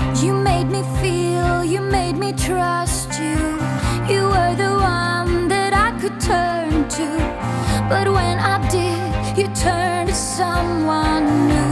You made me feel, you made me trust you. You were the one that I could turn to. But when I did, you turned to someone new.